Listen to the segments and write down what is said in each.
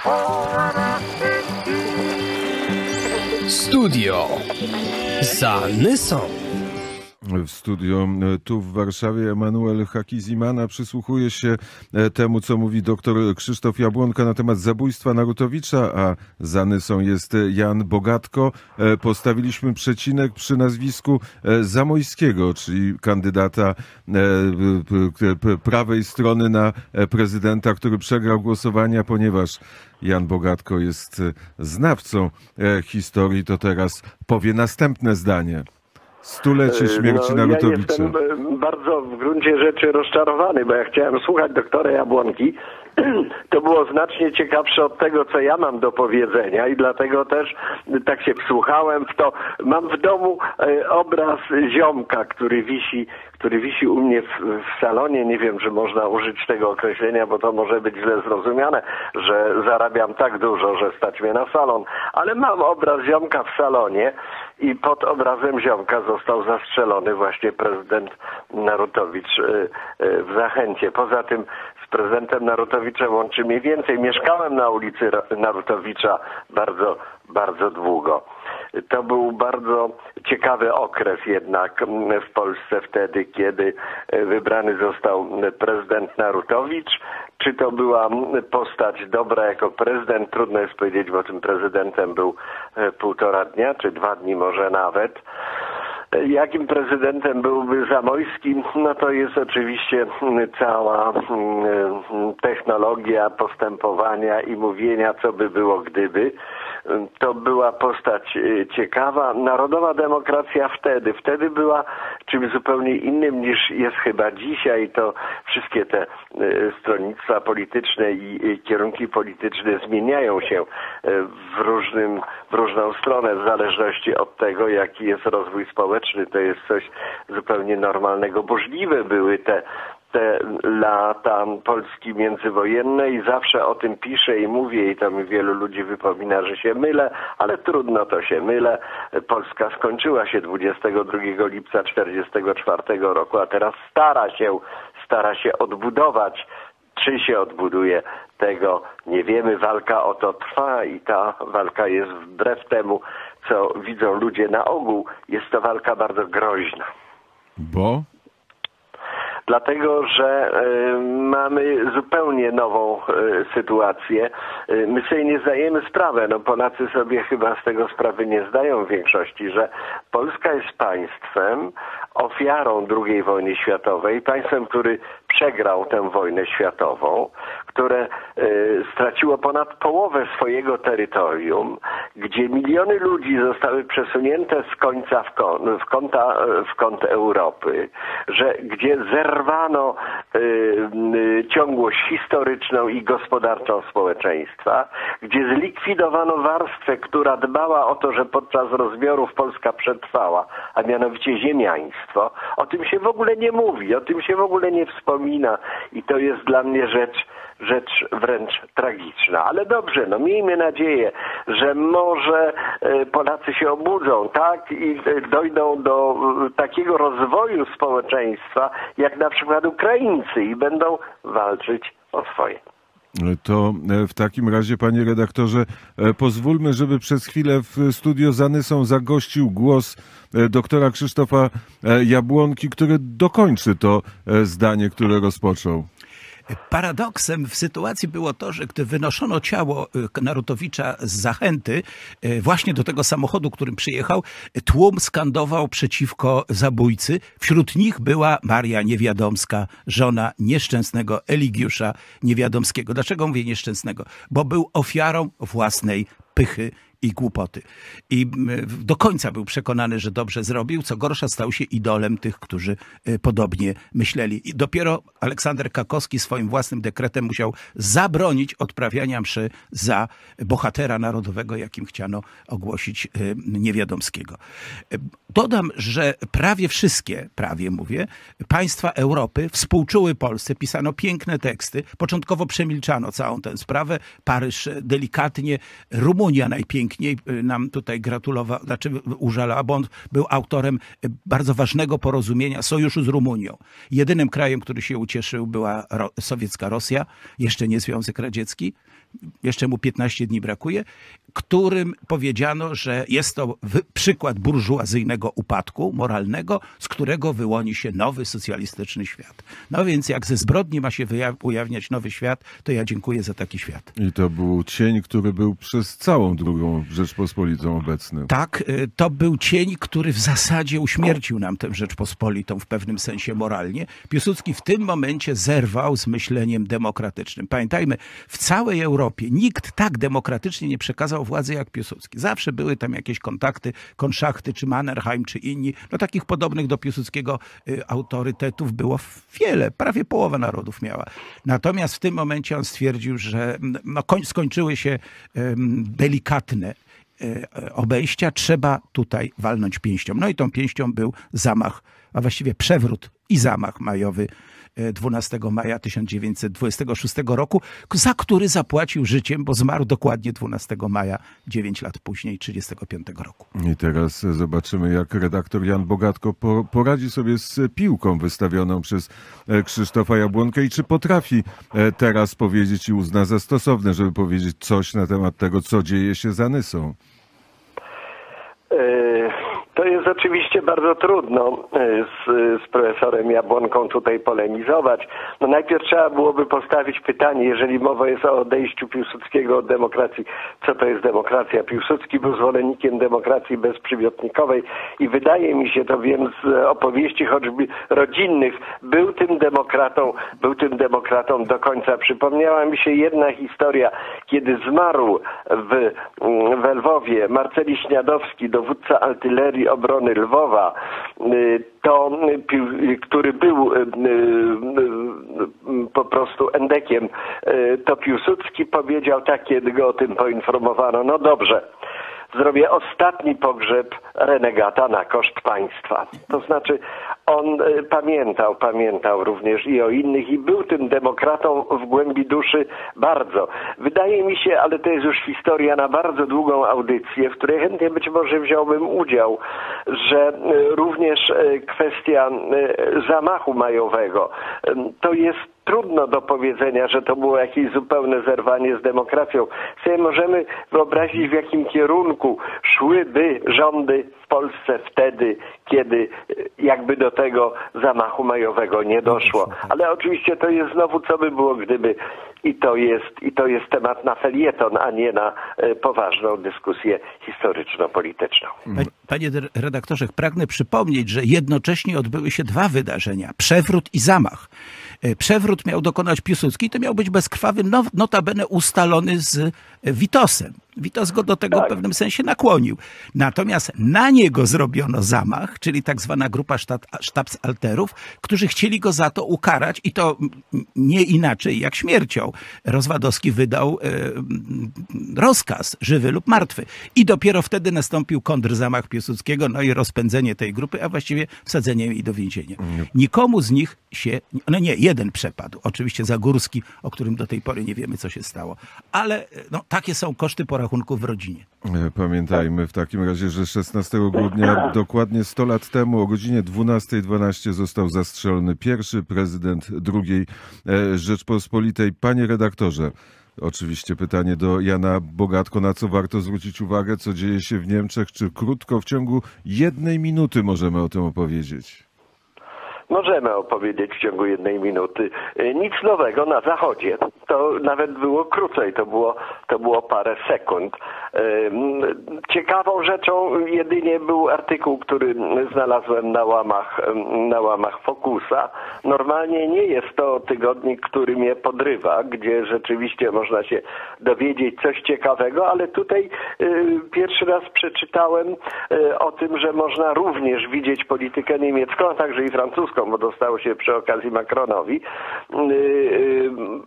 Studio Zanysą. W studio tu w Warszawie Emanuel Hakizimana przysłuchuje się temu, co mówi doktor Krzysztof Jabłonka na temat zabójstwa Narutowicza, a za Nysą jest Jan Bogatko. Postawiliśmy przecinek przy nazwisku Zamojskiego, czyli kandydata prawej strony na prezydenta, który przegrał głosowania, ponieważ Jan Bogatko jest znawcą historii, to teraz powie następne zdanie. Stulecie śmierci Narutowicza. Ja jestem bardzo w gruncie rzeczy rozczarowany, bo ja chciałem słuchać doktora Jabłonki. To było znacznie ciekawsze od tego, co ja mam do powiedzenia i dlatego też tak się wsłuchałem w to. Mam w domu obraz ziomka, który wisi u mnie w salonie. Nie wiem, czy można użyć tego określenia, bo to może być źle zrozumiane, że zarabiam tak dużo, że stać mnie na salon. Ale mam obraz ziomka w salonie i pod obrazem ziomka został zastrzelony właśnie prezydent Narutowicz w Zachęcie. Poza tym z prezydentem Narutowiczem łączy mnie więcej. Mieszkałem na ulicy Narutowicza bardzo, bardzo długo. To był bardzo ciekawy okres jednak w Polsce wtedy, kiedy wybrany został prezydent Narutowicz. Czy to była postać dobra jako prezydent? Trudno jest powiedzieć, bo tym prezydentem był 1,5 dnia, czy 2 dni może nawet. Jakim prezydentem byłby Zamojski? No to jest oczywiście cała technologia postępowania i mówienia, co by było gdyby. To była postać ciekawa. Narodowa demokracja wtedy była czymś zupełnie innym niż jest chyba dzisiaj. To wszystkie te stronnictwa polityczne i kierunki polityczne zmieniają się w różną stronę w zależności od tego, jaki jest rozwój społeczny. To jest coś zupełnie normalnego. Możliwe były te lata Polski międzywojenne i zawsze o tym piszę i mówię i to mi wielu ludzi wypomina, że się mylę, ale trudno, to się mylę. Polska skończyła się 22 lipca 1944 roku, a teraz stara się odbudować. Czy się odbuduje, tego nie wiemy. Walka o to trwa i ta walka jest wbrew temu, co widzą ludzie na ogół. Jest to walka bardzo groźna. Bo? Dlatego, że mamy zupełnie nową sytuację. My sobie nie zdajemy sprawy, Polacy sobie chyba z tego sprawy nie zdają w większości, że Polska jest państwem, ofiarą II wojny światowej, państwem, który przegrał tę wojnę światową, które straciło ponad połowę swojego terytorium, gdzie miliony ludzi zostały przesunięte z końca w kąt Europy, gdzie zerwano ciągłość historyczną i gospodarczą społeczeństwa, gdzie zlikwidowano warstwę, która dbała o to, że podczas rozbiorów Polska przetrwała, a mianowicie ziemiaństwo. O tym się w ogóle nie mówi, o tym się w ogóle nie wspomina i to jest dla mnie rzecz wręcz tragiczna. Ale dobrze, miejmy nadzieję, że może Polacy się obudzą, tak? I dojdą do takiego rozwoju społeczeństwa, jak na przykład Ukraińcy i będą walczyć o swoje. To w takim razie, panie redaktorze, pozwólmy, żeby przez chwilę w studio Zanysą zagościł głos doktora Krzysztofa Jabłonki, który dokończy to zdanie, które rozpoczął. Paradoksem w sytuacji było to, że gdy wynoszono ciało Narutowicza z Zachęty, właśnie do tego samochodu, którym przyjechał, tłum skandował przeciwko zabójcy. Wśród nich była Maria Niewiadomska, żona nieszczęsnego Eligiusza Niewiadomskiego. Dlaczego mówię nieszczęsnego? Bo był ofiarą własnej pychy i głupoty. I do końca był przekonany, że dobrze zrobił. Co gorsza, stał się idolem tych, którzy podobnie myśleli. I dopiero Aleksander Kakowski swoim własnym dekretem musiał zabronić odprawiania mszy za bohatera narodowego, jakim chciano ogłosić Niewiadomskiego. Dodam, że prawie wszystkie, państwa Europy współczuły Polsce. Pisano piękne teksty. Początkowo przemilczano całą tę sprawę. Paryż delikatnie, Rumunia najpiękniej piękniej nam tutaj gratulował, znaczy użalał, bo on był autorem bardzo ważnego porozumienia, sojuszu z Rumunią. Jedynym krajem, który się ucieszył, była sowiecka Rosja, jeszcze nie Związek Radziecki, jeszcze mu 15 dni brakuje, którym powiedziano, że jest to przykład burżuazyjnego upadku moralnego, z którego wyłoni się nowy socjalistyczny świat. No więc jak ze zbrodni ma się ujawniać nowy świat, to ja dziękuję za taki świat. I to był cień, który był przez całą II Rzeczpospolitą obecny. Tak, to był cień, który w zasadzie uśmiercił nam tę Rzeczpospolitą w pewnym sensie moralnie. Piłsudski w tym momencie zerwał z myśleniem demokratycznym. Pamiętajmy, w całej Europie nikt tak demokratycznie nie przekazał władzy jak Piłsudski. Zawsze były tam jakieś kontakty, Konszachty, czy Mannerheim, czy inni. No takich podobnych do Piłsudskiego autorytetów było wiele, prawie połowa narodów miała. Natomiast w tym momencie on stwierdził, że skończyły się delikatne obejścia, trzeba tutaj walnąć pięścią. No i tą pięścią był zamach, a właściwie przewrót i zamach majowy 12 maja 1926 roku, za który zapłacił życiem, bo zmarł dokładnie 12 maja, 9 lat później, 1935 roku. I teraz zobaczymy, jak redaktor Jan Bogatko poradzi sobie z piłką wystawioną przez Krzysztofa Jabłonkę i czy potrafi teraz powiedzieć i uzna za stosowne, żeby powiedzieć coś na temat tego, co dzieje się za Nysą. To jest oczywiście bardzo trudno z profesorem Jabłonką tutaj polemizować. No najpierw trzeba byłoby postawić pytanie, jeżeli mowa jest o odejściu Piłsudskiego od demokracji, co to jest demokracja? Piłsudski był zwolennikiem demokracji bezprzymiotnikowej i wydaje mi się, to wiem z opowieści choćby rodzinnych, był tym demokratą do końca. Przypomniała mi się jedna historia, kiedy zmarł w Lwowie Marceli Śniadowski, dowódca artylerii obrony Lwowa, który był po prostu endekiem, to Piłsudski powiedział tak, kiedy go o tym poinformowano: no dobrze, zrobię ostatni pogrzeb renegata na koszt państwa. To znaczy on pamiętał również i o innych i był tym demokratą w głębi duszy bardzo. Wydaje mi się, ale to jest już historia na bardzo długą audycję, w której chętnie być może wziąłbym udział, że również kwestia zamachu majowego to jest trudno do powiedzenia, że to było jakieś zupełne zerwanie z demokracją. Sobie możemy wyobrazić, w jakim kierunku szłyby rządy w Polsce wtedy, kiedy jakby do tego zamachu majowego nie doszło. Ale oczywiście to jest znowu, co by było gdyby, i to jest temat na felieton, a nie na poważną dyskusję historyczno-polityczną. Panie redaktorze, pragnę przypomnieć, że jednocześnie odbyły się dwa wydarzenia: przewrót i zamach. Przewrót miał dokonać Piłsudski, to miał być bezkrwawy, notabene ustalony z Witosem. Witos go do tego w pewnym sensie nakłonił. Natomiast na niego zrobiono zamach, czyli tak zwana grupa sztabsalterów, którzy chcieli go za to ukarać i to nie inaczej jak śmiercią. Rozwadowski wydał rozkaz, żywy lub martwy. I dopiero wtedy nastąpił kontrzamach Piłsudskiego, no i rozpędzenie tej grupy, a właściwie wsadzenie jej do więzienia. Nikomu z nich się, no nie, jeden przepadł. Oczywiście Zagórski, o którym do tej pory nie wiemy, co się stało. Ale no, takie są koszty porachunków w rodzinie. Pamiętajmy w takim razie, że 16 grudnia, dokładnie 100 lat temu, o godzinie 12:12 został zastrzelony pierwszy prezydent II Rzeczpospolitej. Panie redaktorze, oczywiście pytanie do Jana Bogatko, na co warto zwrócić uwagę, co dzieje się w Niemczech, czy krótko, w ciągu 1 minuty możemy o tym opowiedzieć? Możemy opowiedzieć w ciągu 1 minuty. Nic nowego na Zachodzie. To nawet było krócej, to było parę sekund. Ciekawą rzeczą jedynie był artykuł, który znalazłem na łamach Focusa. Normalnie nie jest to tygodnik, który mnie podrywa, gdzie rzeczywiście można się dowiedzieć coś ciekawego, ale tutaj pierwszy raz przeczytałem o tym, że można również widzieć politykę niemiecką, a także i francuską, bo dostało się przy okazji Macronowi,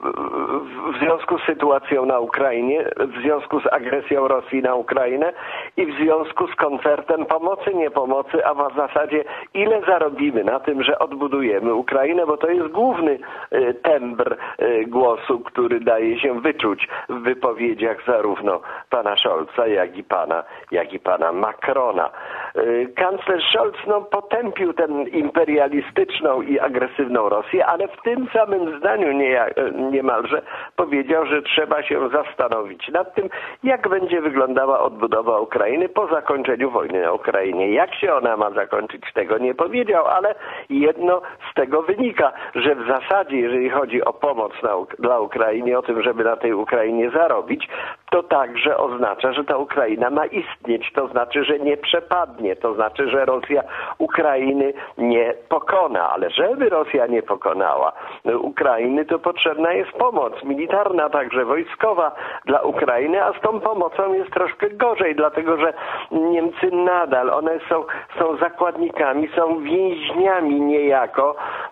w związku z sytuacją na Ukrainie, w związku z agresją Rosji na Ukrainę i w związku z koncertem pomocy, nie pomocy, a w zasadzie ile zarobimy na tym, że odbudujemy Ukrainę, bo to jest główny tembr głosu, który daje się wyczuć w wypowiedziach zarówno pana Scholza, jak i pana Macrona. Kanclerz Scholz potępił tę imperialistyczną i agresywną Rosję, ale w tym samym zdaniu niemalże powiedział, że trzeba się zastanowić nad tym, jak będzie wyglądała odbudowa Ukrainy po zakończeniu wojny na Ukrainie. Jak się ona ma zakończyć, tego nie powiedział, ale jedno z tego wynika, że w zasadzie, jeżeli chodzi o pomoc dla Ukrainy, o tym, żeby na tej Ukrainie zarobić, to także oznacza, że ta Ukraina ma istnieć, to znaczy, że nie przepadnie, to znaczy, że Rosja Ukrainy nie pokona, ale żeby Rosja nie pokonała Ukrainy, to potrzebna jest pomoc militarna, także wojskowa dla Ukrainy, a z tą pomocą jest troszkę gorzej, dlatego że Niemcy nadal, one są zakładnikami, są więźniami niejako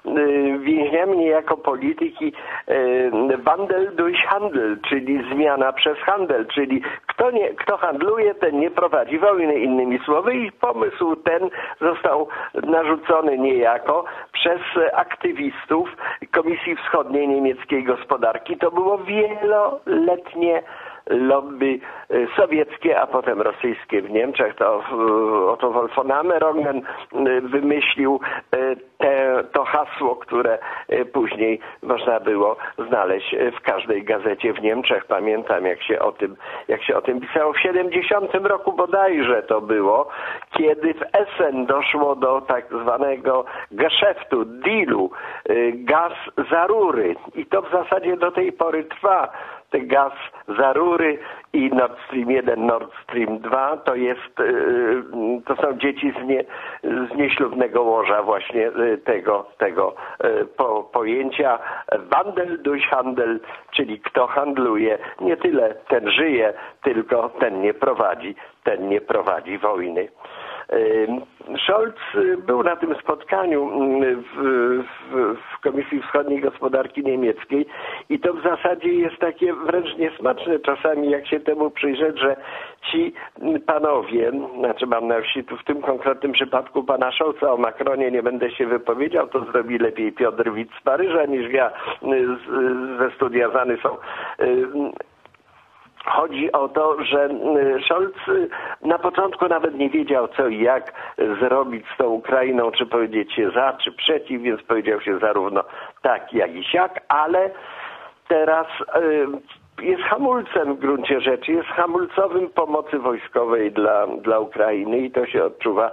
polityki Wandel durch Handel, czyli zmiana przez handel, czyli kto handluje, ten nie prowadzi wojny, innymi słowy, i pomysł ten został narzucony niejako przez aktywistów Komisji Wschodniej Niemieckiej Gospodarki. To było wieloletnie lobby sowieckie, a potem rosyjskie w Niemczech. To Otto von Hammer-Roggen wymyślił to hasło, które później można było znaleźć w każdej gazecie w Niemczech. Pamiętam, jak się o tym pisało. W 70 roku bodajże to było, kiedy w Essen doszło do tak zwanego Geschäftu, dealu, gaz za rury. I to w zasadzie do tej pory trwa. Te gaz za rury i Nord Stream 1, Nord Stream 2 to są dzieci z nieślubnego łoża właśnie tego pojęcia Wandel durch Handel, czyli kto handluje, nie tyle ten żyje, tylko ten nie prowadzi wojny. Scholz był na tym spotkaniu w Komisji Wschodniej Gospodarki Niemieckiej i to w zasadzie jest takie wręcz niesmaczne czasami, jak się temu przyjrzeć, że ci panowie, znaczy mam na myśli tu w tym konkretnym przypadku pana Scholza, o Macronie nie będę się wypowiedział, to zrobi lepiej Piotr Witz z Paryża niż ja ze studia ZANY są. Chodzi o to, że Scholz na początku nawet nie wiedział, co i jak zrobić z tą Ukrainą, czy powiedzieć się za, czy przeciw, więc powiedział się zarówno tak, jak i siak, ale teraz jest hamulcem w gruncie rzeczy, jest hamulcowym pomocy wojskowej dla Ukrainy i to się odczuwa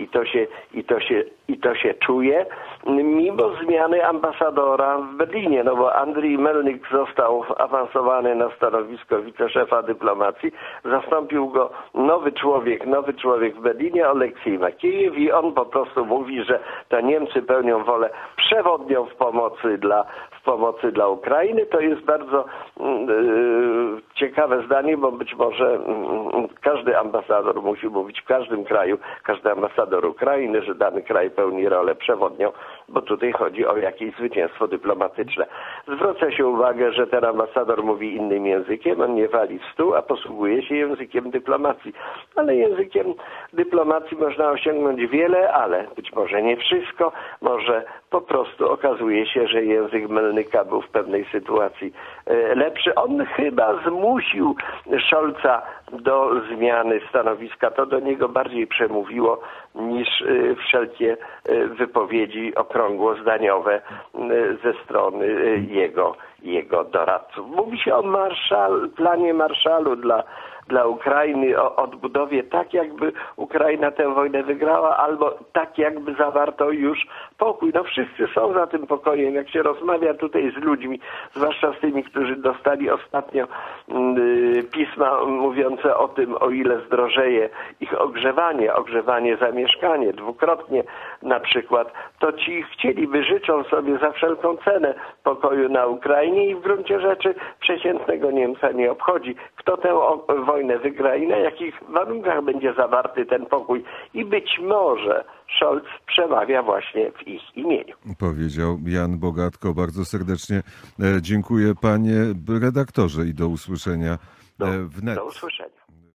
i to się czuje, mimo zmiany ambasadora w Berlinie, no bo Andrii Melnik został awansowany na stanowisko wiceszefa dyplomacji, zastąpił go nowy człowiek w Berlinie, Oleksiej Makiejew, i on po prostu mówi, że to Niemcy pełnią wolę przewodnią w pomocy dla Ukrainy. To jest bardzo ciekawe zdanie, bo być może każdy ambasador musi mówić w każdym kraju, każdy ambasador Ukrainy, że dany kraj pełni rolę przewodnią, bo tutaj chodzi o jakieś zwycięstwo dyplomatyczne. Zwraca się uwagę, że ten ambasador mówi innym językiem, on nie wali w stół, a posługuje się językiem dyplomacji. Ale językiem dyplomacji można osiągnąć wiele, ale być może nie wszystko. Może po prostu okazuje się, że język Melnyka był w pewnej sytuacji lepszy. On chyba zmusił Scholza do zmiany stanowiska. To do niego bardziej przemówiło niż wszelkie wypowiedzi okrągłozdaniowe ze strony jego doradców. Mówi się o planie Marshallu dla Ukrainy, o odbudowie tak, jakby Ukraina tę wojnę wygrała, albo tak, jakby zawarto już pokój. No wszyscy są za tym pokojem. Jak się rozmawia tutaj z ludźmi, zwłaszcza z tymi, którzy dostali ostatnio pisma mówiące o tym, o ile zdrożeje ich ogrzewanie za mieszkanie, dwukrotnie na przykład, to ci chcieliby, życzą sobie za wszelką cenę pokoju na Ukrainie i w gruncie rzeczy przeciętnego Niemca nie obchodzi, kto tę wojnę wygra i na jakich warunkach będzie zawarty ten pokój. I być może Scholz przemawia właśnie w ich imieniu. Powiedział Jan Bogatko. Bardzo serdecznie dziękuję, panie redaktorze, i do usłyszenia wnet. Do usłyszenia.